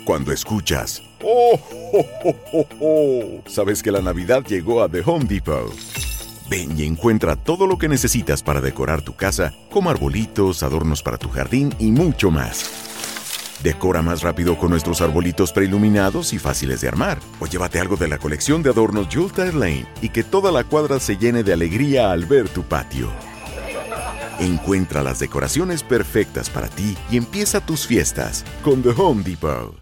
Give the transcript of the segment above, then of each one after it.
Cuando escuchas ¡Oh, oh, oh, oh, oh!, sabes que la Navidad llegó a The Home Depot. Ven y encuentra todo lo que necesitas para decorar tu casa, como arbolitos, adornos para tu jardín y mucho más. Decora más rápido con nuestros arbolitos preiluminados y fáciles de armar. O llévate algo de la colección de adornos Yuletide Lane y que toda la cuadra se llene de alegría al ver tu patio. Encuentra las decoraciones perfectas para ti y empieza tus fiestas con The Home Depot.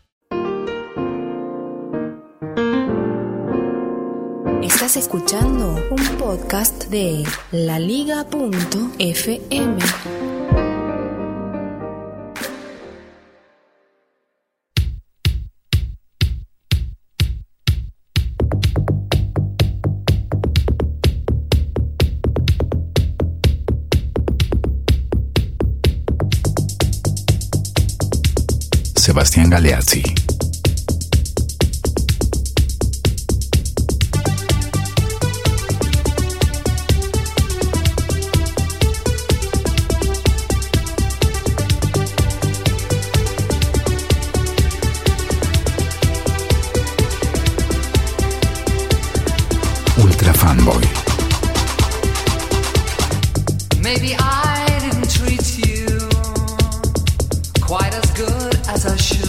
Estás escuchando un podcast de laliga.fm. Sebastián Galeazzi. Ultra Fanboy. Maybe I didn't treat you quite as good as I should.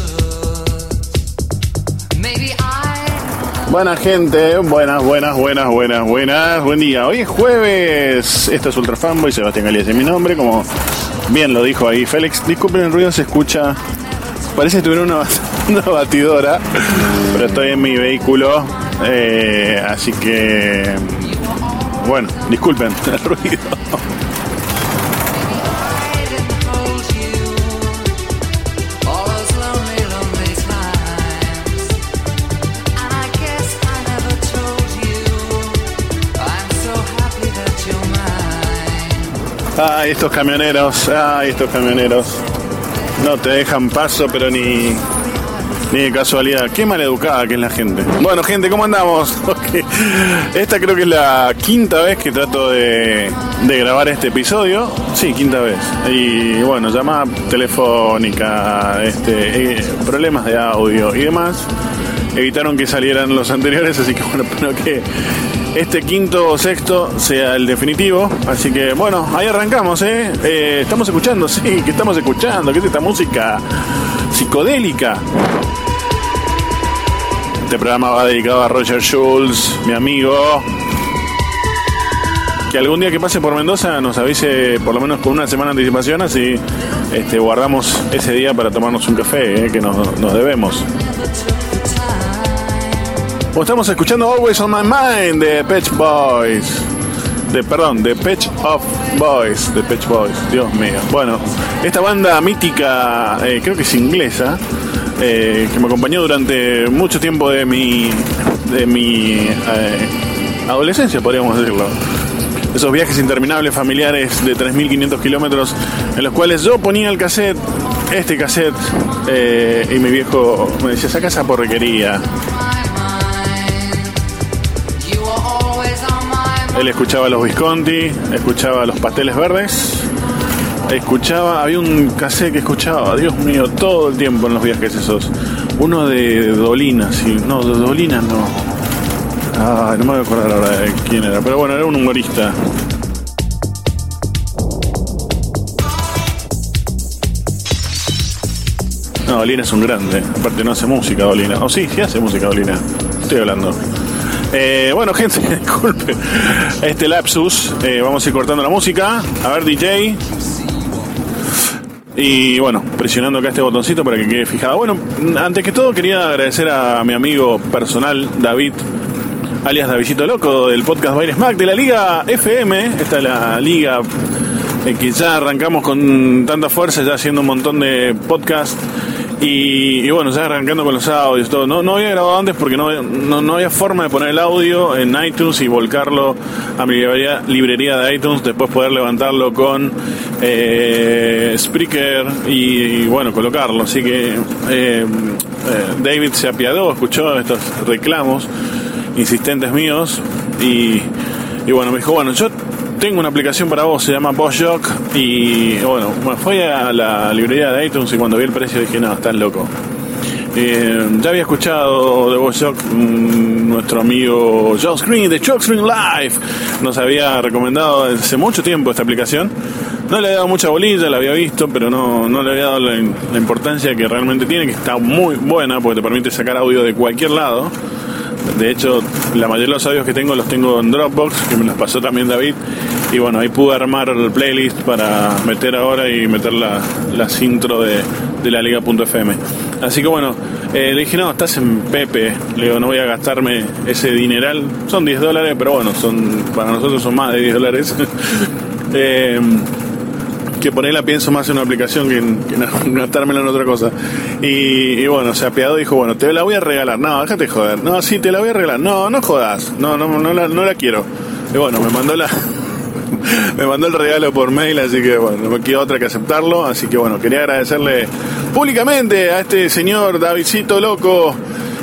Maybe Buena gente, buenas. Buen día. Hoy es jueves. Esto es Ultra Fanboy, Sebastián Galeazzi es mi nombre, como bien lo dijo ahí Félix. Disculpen el ruido, se escucha. Parece que tuviera una batidora, pero estoy en mi vehículo, así que bueno, disculpen el ruido. Ay, estos camioneros. No te dejan paso, pero ni de casualidad. Qué maleducada que es la gente. Bueno, gente, ¿cómo andamos? Okay. Esta creo que es la quinta vez que trato de grabar este episodio. Sí, quinta vez. Y bueno, llamada telefónica, problemas de audio y demás evitaron que salieran los anteriores, así que bueno, espero que este quinto o sexto sea el definitivo. Así que bueno, ahí arrancamos, estamos escuchando, sí, ¿qué estamos escuchando? ¿Qué es esta música psicodélica? Este programa va dedicado a Roger Schulz, mi amigo, que algún día que pase por Mendoza nos avise por lo menos con una semana de anticipación, así guardamos ese día para tomarnos un café, que nos debemos. Estamos escuchando Always on My Mind de Pet Boys. De Pet of Boys. De Pet Boys, Dios mío. Bueno, esta banda mítica, creo que es inglesa, que me acompañó durante mucho tiempo de mi adolescencia, podríamos decirlo. Esos viajes interminables familiares de 3.500 kilómetros en los cuales yo ponía el cassette, y mi viejo me decía, saca esa porquería. Él escuchaba los Visconti, escuchaba los Pasteles Verdes, había un cassette que escuchaba, Dios mío, todo el tiempo en los viajes esos. Uno de Dolina, sí, no, de Dolina no. No me voy a acordar ahora de quién era, pero bueno, era un humorista. No, Dolina es un grande, aparte no hace música Dolina. O sí hace música Dolina, estoy hablando. Bueno, gente, disculpe este lapsus, vamos a ir cortando la música. A ver, DJ. Y bueno, presionando acá este botoncito para que quede fijada. Bueno, antes que todo quería agradecer a mi amigo personal David, alias Davidito Loco, del podcast Baile Smack de la Liga FM. Esta es la liga que ya arrancamos con tanta fuerza, ya haciendo un montón de podcasts. Y bueno, ya arrancando con los audios, todo. No había grabado antes porque no había forma de poner el audio en iTunes y volcarlo a mi librería de iTunes, después poder levantarlo con Spreaker y bueno, colocarlo. Así que David se apiadó, escuchó estos reclamos insistentes míos y bueno, me dijo, bueno, yo tengo una aplicación para vos, se llama Bossjock. Y bueno, me fui a la librería de iTunes y cuando vi el precio dije, no, estás loco. Ya había escuchado de BoJock, nuestro amigo Josh Green de Josh Green Live nos había recomendado hace mucho tiempo esta aplicación. No le había dado mucha bolilla, la había visto, pero no le había dado la importancia que realmente tiene, que está muy buena porque te permite sacar audio de cualquier lado. De hecho, la mayoría de los audios que tengo los tengo en Dropbox, que me los pasó también David. Y bueno, ahí pude armar el playlist para meter ahora y meter las intro de la Liga.fm. Así que bueno, le dije, no, estás en Pepe. Le digo, no voy a gastarme ese dineral. Son $10, pero bueno, para nosotros son más de $10. Que por ahí la pienso más en una aplicación que gastármela en otra cosa. Y bueno, se apiadó y dijo, bueno, te la voy a regalar. No, déjate joder. No, sí, te la voy a regalar. No jodas. No la quiero. Y bueno, me mandó el regalo por mail, así que bueno, no me queda otra que aceptarlo. Así que bueno, quería agradecerle públicamente a este señor Davidcito Loco,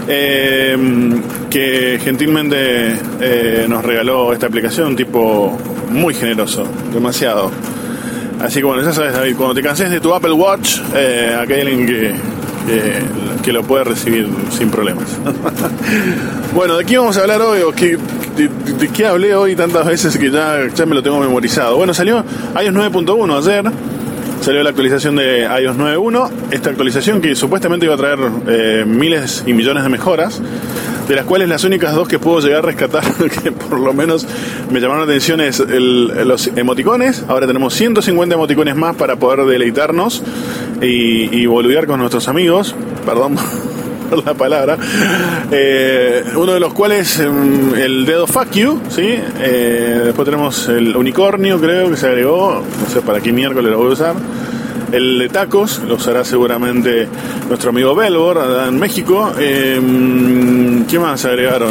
que gentilmente nos regaló esta aplicación. Un tipo muy generoso, demasiado. Así que bueno, ya sabes, David, cuando te canses de tu Apple Watch, acá hay alguien que lo puede recibir sin problemas. Bueno, ¿de qué vamos a hablar hoy? ¿De qué hablé hoy tantas veces que ya me lo tengo memorizado? Bueno, salió iOS 9.1 ayer. Salió la actualización de iOS 9.1. Esta actualización que supuestamente iba a traer miles y millones de mejoras, de las cuales las únicas dos que puedo llegar a rescatar, que por lo menos me llamaron la atención, es los emoticones. Ahora tenemos 150 emoticones más para poder deleitarnos y boludear con nuestros amigos. Perdón por la palabra. Uno de los cuales el dedo fuck you, ¿sí? Después tenemos el unicornio, creo que se agregó. No sé para qué miércoles lo voy a usar. El de tacos lo usará seguramente nuestro amigo Belbor allá en México. ¿Qué más agregaron?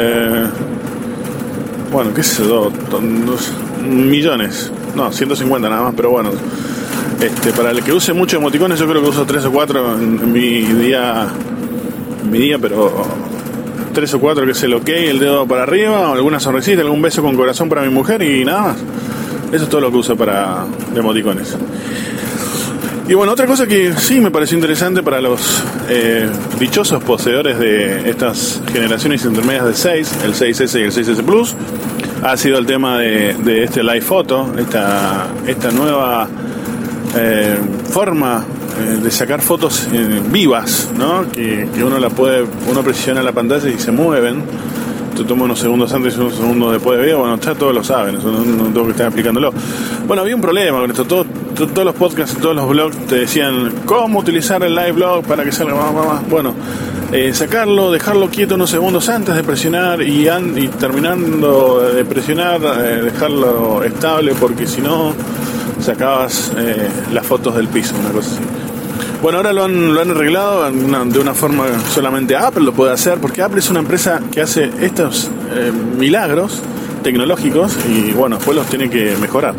Bueno, qué sé yo, millones. No, 150 nada más, pero bueno. Para el que use mucho emoticones, yo creo que uso 3 o 4 en mi día, pero 3 o 4, que es el ok, el dedo para arriba, alguna sonrisita, algún beso con corazón para mi mujer y nada más. Eso es todo lo que uso para emoticones. Y bueno, otra cosa que sí me pareció interesante para los dichosos poseedores de estas generaciones intermedias de 6, el 6S y el 6S Plus, ha sido el tema de este Live Photo, esta nueva forma de sacar fotos vivas, ¿no? Que uno presiona la pantalla y se mueven. Te toma unos segundos antes y unos segundos después de video. Bueno, ya todos lo saben, eso no tengo que estar explicándolo. Bueno, había un problema con esto. Todos los podcasts, todos los blogs te decían cómo utilizar el live blog para que salga más. Bueno, sacarlo, dejarlo quieto unos segundos antes de presionar y terminando de presionar, dejarlo estable, porque si no sacabas las fotos del piso, una cosa así. Bueno, ahora lo han arreglado de una forma solamente Apple lo puede hacer, porque Apple es una empresa que hace estos milagros tecnológicos y bueno, después los tiene que mejorar.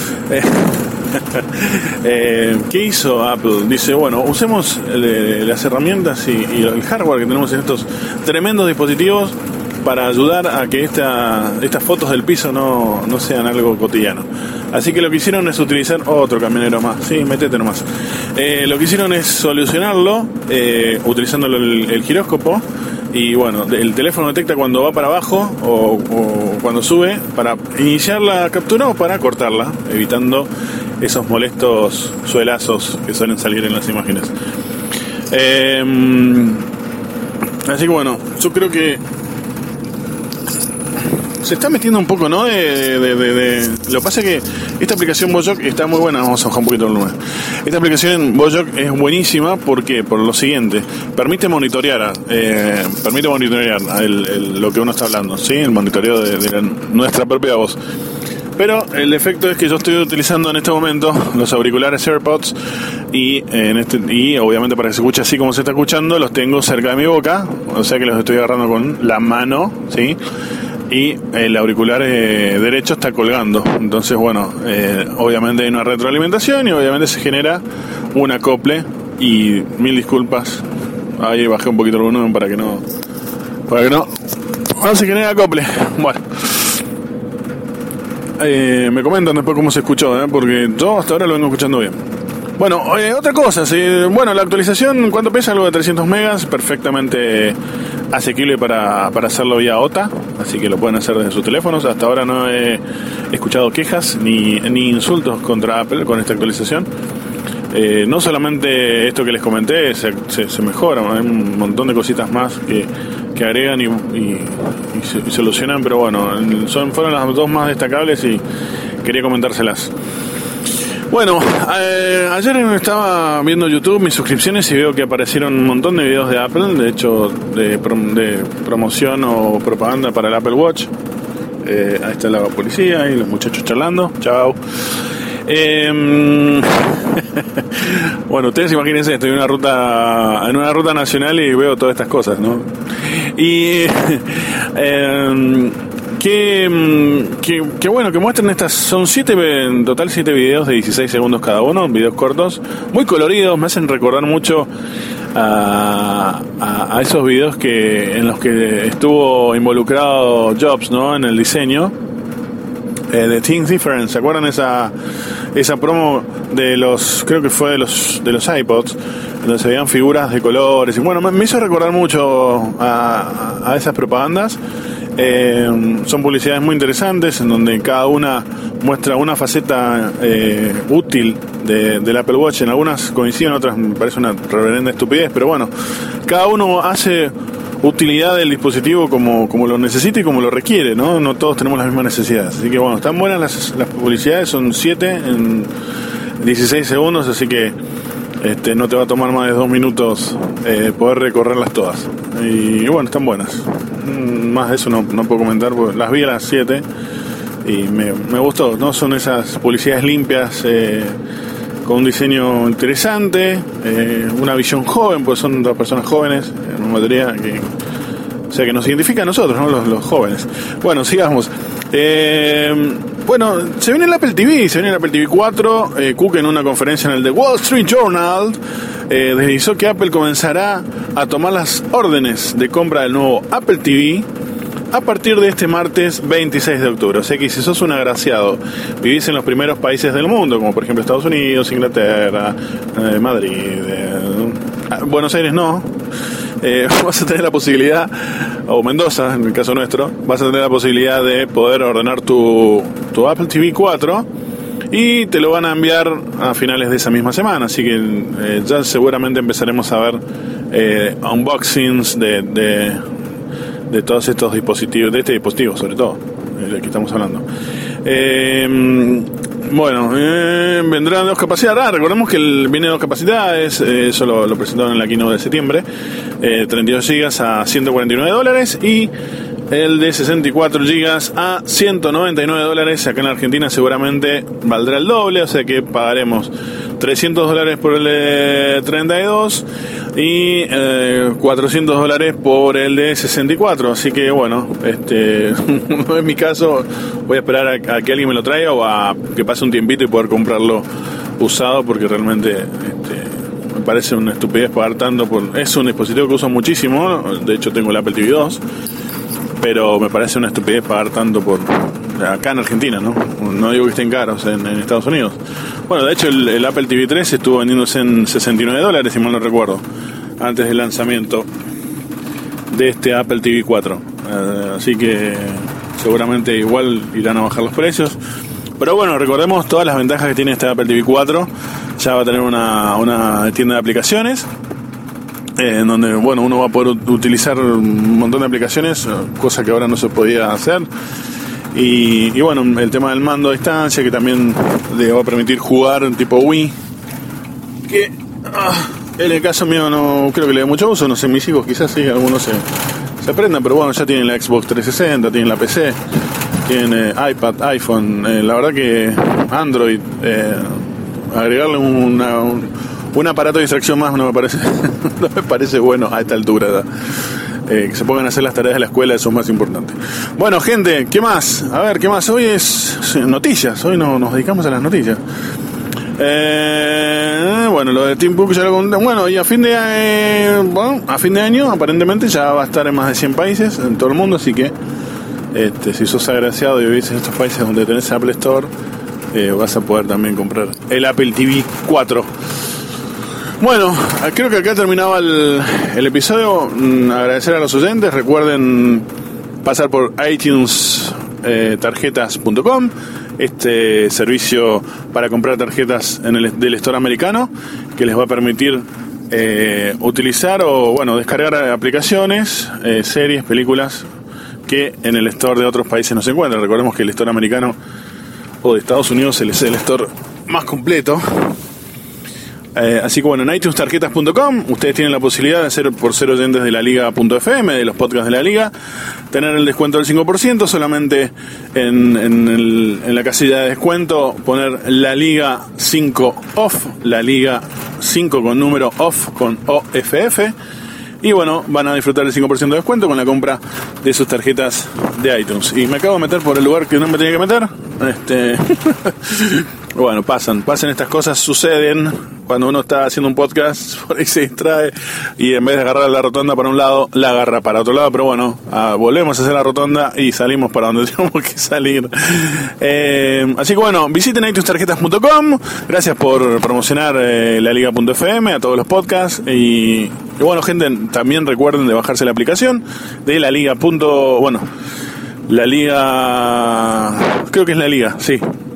¿Qué hizo Apple? Dice, bueno, usemos las herramientas y el hardware que tenemos en estos tremendos dispositivos para ayudar a que estas fotos del piso no sean algo cotidiano. Así que lo que hicieron es utilizar otro camionero más. Sí, métete nomás. Lo que hicieron es solucionarlo utilizando el giróscopo. Y bueno, el teléfono detecta cuando va para abajo o cuando sube para iniciar la captura o para cortarla, evitando esos molestos suelazos que suelen salir en las imágenes. Así que bueno, yo creo que se está metiendo un poco, ¿no? Lo que pasa es que esta aplicación BoJock está muy buena. Vamos a bajar un poquito el volumen. Esta aplicación BoJock es buenísima porque, por lo siguiente, permite monitorear lo que uno está hablando, ¿sí? El monitoreo de nuestra propia voz. Pero el efecto es que yo estoy utilizando en este momento los auriculares AirPods y obviamente para que se escuche así como se está escuchando, los tengo cerca de mi boca, o sea que los estoy agarrando con la mano, ¿sí? Y el auricular derecho está colgando. Entonces, bueno, obviamente hay una retroalimentación y obviamente se genera un acople. Y mil disculpas, ahí bajé un poquito el volumen para que no se genere acople. Bueno, me comentan después cómo se escuchó, porque yo hasta ahora lo vengo escuchando bien. Bueno, otra cosa, bueno, la actualización, ¿cuánto pesa? Algo de 300 megas, perfectamente asequible para hacerlo vía OTA, así que lo pueden hacer desde sus teléfonos. Hasta ahora no he escuchado quejas ni insultos contra Apple con esta actualización. No solamente esto que les comenté se mejora, hay un montón de cositas más que agregan y solucionan, pero bueno, fueron las dos más destacables y quería comentárselas. Bueno, ayer estaba viendo YouTube mis suscripciones y veo que aparecieron un montón de videos de Apple, de hecho de promoción o propaganda para el Apple Watch. Ahí está la policía y los muchachos charlando. Chao. Bueno, ustedes imagínense, estoy en una ruta nacional y veo todas estas cosas, ¿no? Y qué bueno que muestren estas. Son en total 7 videos de 16 segundos cada uno, videos cortos, muy coloridos, me hacen recordar mucho a esos videos en los que estuvo involucrado Jobs, ¿no? En el diseño de Think Different. ¿Se acuerdan esa promo de creo que fue de los iPods, donde se veían figuras de colores? Y bueno, me hizo recordar mucho a esas propagandas. Son publicidades muy interesantes en donde cada una muestra una faceta útil del Apple Watch. En algunas coinciden, otras me parece una reverenda estupidez, pero bueno, cada uno hace utilidad del dispositivo como lo necesita y como lo requiere, ¿no? No todos tenemos las mismas necesidades. Así que bueno, están buenas las publicidades, son 7 en 16 segundos, así que no te va a tomar más de 2 minutos poder recorrerlas todas. Y bueno, están buenas. Más de eso no puedo comentar, porque las vi a las 7 y me gustó, ¿no? Son esas publicidades limpias, con un diseño interesante, una visión joven, pues son dos personas jóvenes, en una materia que nos identifica a nosotros, ¿no? Los jóvenes. Bueno, sigamos. Bueno, se viene el Apple TV 4. Cook, en una conferencia en el The Wall Street Journal, deslizó que Apple comenzará a tomar las órdenes de compra del nuevo Apple TV a partir de este martes 26 de octubre. O sea que si sos un agraciado, vivís en los primeros países del mundo, como por ejemplo Estados Unidos, Inglaterra, Madrid, Buenos Aires no, vas a tener la posibilidad, o Mendoza en el caso nuestro, vas a tener la posibilidad de poder ordenar tu Apple TV 4 y te lo van a enviar a finales de esa misma semana. Así que ya seguramente empezaremos a ver unboxings de todos estos dispositivos, de este dispositivo sobre todo, del que estamos hablando. Bueno, vendrán 2 capacidades. Recordemos que viene 2 capacidades, eso lo presentaron en la keynote de septiembre. 32 GB a $149 y el de 64 GB a $199. Acá en la Argentina seguramente valdrá el doble, o sea que pagaremos $300 por el de 32 y $400 por el de 64. Así que bueno, no es mi caso, voy a esperar a que alguien me lo traiga o a que pase un tiempito y poder comprarlo usado, porque realmente me parece una estupidez pagar tanto es un dispositivo que uso muchísimo. De hecho tengo el Apple TV 2, pero me parece una estupidez pagar tanto acá en Argentina, no digo que estén caros en Estados Unidos. Bueno, de hecho el Apple TV 3 estuvo vendiéndose en $69, si mal no recuerdo, antes del lanzamiento de este Apple TV 4. Así que seguramente igual irán a bajar los precios. Pero bueno, recordemos todas las ventajas que tiene este Apple TV 4. Ya va a tener una tienda de aplicaciones, en donde bueno, uno va a poder utilizar un montón de aplicaciones, cosa que ahora no se podía hacer. Y bueno, el tema del mando a distancia, que también le va a permitir jugar en tipo Wii, que en el caso mío no creo que le dé mucho uso. No sé, mis hijos quizás sí, algunos se aprendan, pero bueno, ya tienen la Xbox 360, tienen la PC, tienen iPad, iPhone. La verdad que Android, agregarle un aparato de distracción más no me parece bueno a esta altura. Que se pongan a hacer las tareas de la escuela, eso es más importante. Bueno, gente, ¿qué más? A ver, ¿qué más? Hoy es noticias, hoy nos dedicamos a las noticias. Bueno, lo de Tim Cook ya lo conté. Bueno, y a fin de año aparentemente ya va a estar en más de 100 países en todo el mundo, así que si sos agraciado y vivís en estos países donde tenés Apple Store, vas a poder también comprar el Apple TV 4. Bueno, creo que acá terminaba el episodio. Agradecer a los oyentes. Recuerden pasar por iTunes tarjetas.com, este servicio para comprar tarjetas del store americano, que les va a permitir utilizar o descargar aplicaciones, series, películas que en el store de otros países no se encuentran. Recordemos que el store americano o de Estados Unidos es el store más completo. Así que en iTunestarjetas.com ustedes tienen la posibilidad de por ser oyentes de la Liga.fm, de los podcasts de la Liga, tener el descuento del 5%. Solamente en la casilla de descuento poner la Liga 5 off, la Liga 5 con número off con OFF, y van a disfrutar del 5% de descuento con la compra de sus tarjetas de iTunes. Y me acabo de meter por el lugar que no me tenía que meter. Pasan estas cosas, suceden cuando uno está haciendo un podcast, por ahí se distrae y en vez de agarrar la rotonda para un lado, la agarra para otro lado. Pero volvemos a hacer la rotonda y salimos para donde tenemos que salir. Así que visiten iTunestarjetas.com. Gracias por promocionar la Liga.fm, a todos los podcasts. Y gente, también recuerden de bajarse la aplicación de la Liga. La Liga, creo que es la Liga, sí.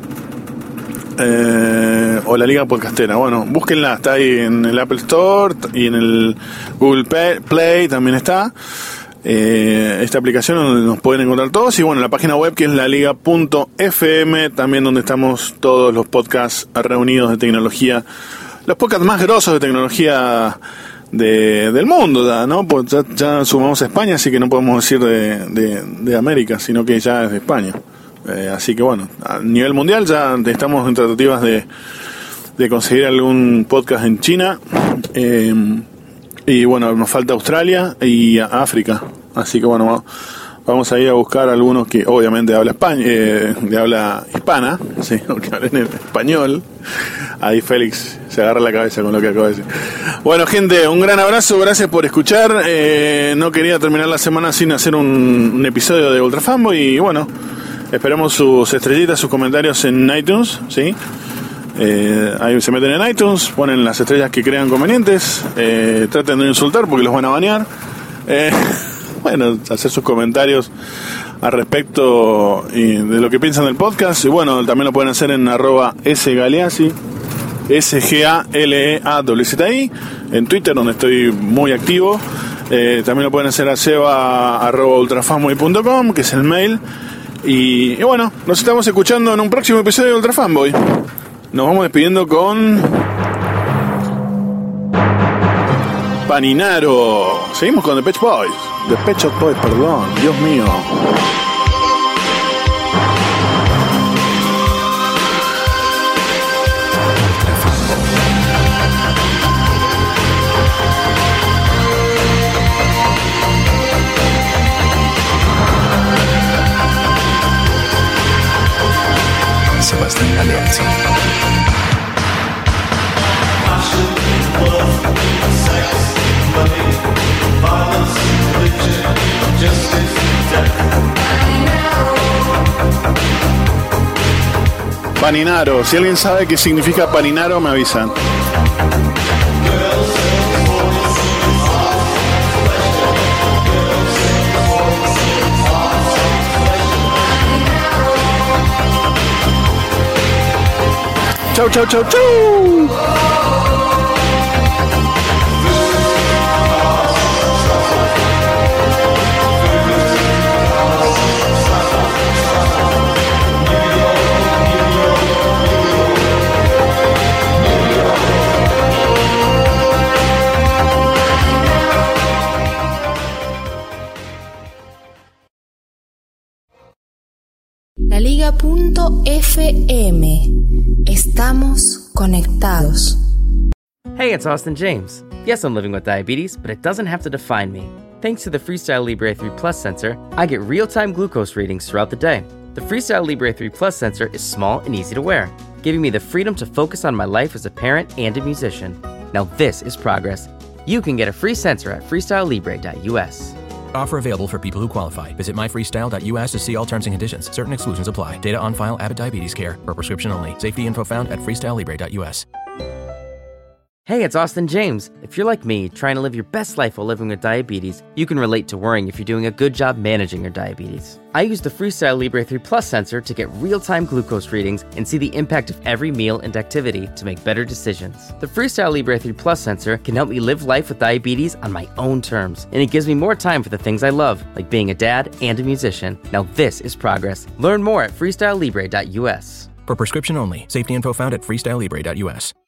O la Liga Podcastera. Búsquenla, está ahí en el Apple Store y en el Google Play también está esta aplicación donde nos pueden encontrar todos. Y la página web, que es laliga.fm, también donde estamos todos los podcasts reunidos de tecnología, los podcasts más grosos de tecnología del mundo, ¿no? Pues ya sumamos a España, así que no podemos decir de América, sino que ya es de España. Así que a nivel mundial ya estamos en tratativas de conseguir algún podcast en China, y nos falta Australia y África. Así que vamos a ir a buscar algunos que obviamente de habla hispana, sí, que hablen en español. Ahí Félix se agarra la cabeza con lo que acabo de decir. Gente, un gran abrazo, gracias por escuchar. No quería terminar la semana sin hacer un episodio de Ultra Fanboy, y esperamos sus estrellitas, sus comentarios en iTunes, ¿sí? Ahí se meten en iTunes, ponen las estrellas que crean convenientes, traten de no insultar porque los van a banear. Hacer sus comentarios al respecto de lo que piensan del podcast. Y también lo pueden hacer en @sgaleazzi, SGALEAWZI, en Twitter, donde estoy muy activo. También lo pueden hacer a seba@ultrafanboy.com, que es el mail. Y nos estamos escuchando en un próximo episodio de Ultra Fanboy. Nos vamos despidiendo con Paninaro. Seguimos con The Pet Shop Boys, perdón, Dios mío. Sebastián Galeazzi. Paninaro, si alguien sabe qué significa paninaro, me avisan. Chau, chau, chau, chau. Laliga.fm. Estamos conectados. Hey, it's Austin James. Yes, I'm living with diabetes, but it doesn't have to define me. Thanks to the Freestyle Libre 3 Plus sensor, I get real-time glucose readings throughout the day. The Freestyle Libre 3 Plus sensor is small and easy to wear, giving me the freedom to focus on my life as a parent and a musician. Now this is progress. You can get a free sensor at freestylelibre.us. Offer available for people who qualify. Visit myfreestyle.us to see all terms and conditions. Certain exclusions apply. Data on file. Abbott Diabetes Care. For prescription only. Safety info found at freestylelibre.us. Hey, it's Austin James. If you're like me, trying to live your best life while living with diabetes, you can relate to worrying if you're doing a good job managing your diabetes. I use the Freestyle Libre 3 Plus sensor to get real-time glucose readings and see the impact of every meal and activity to make better decisions. The Freestyle Libre 3 Plus sensor can help me live life with diabetes on my own terms, and it gives me more time for the things I love, like being a dad and a musician. Now this is progress. Learn more at freestylelibre.us. For prescription only. Safety info found at freestylelibre.us.